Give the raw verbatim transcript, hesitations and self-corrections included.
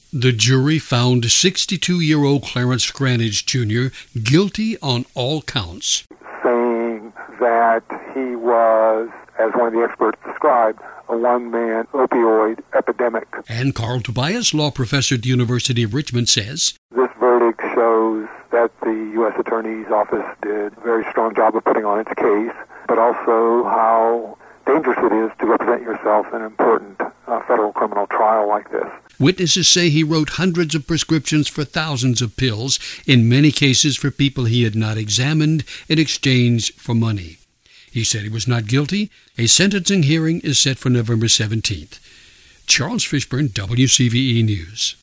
The jury found sixty-two-year-old Clarence Granage Junior guilty on all counts, saying that he was, as one of the experts described, a one-man opioid epidemic. And Carl Tobias, law professor at the University of Richmond, says, "This verdict shows that the U S Attorney's Office did a very strong job of putting on its case, but also how dangerous it is to represent yourself in an important uh, federal criminal trial like this." Witnesses say he wrote hundreds of prescriptions for thousands of pills, in many cases for people he had not examined, in exchange for money. He said he was not guilty. A sentencing hearing is set for November seventeenth. Charles Fishburne, W C V E News.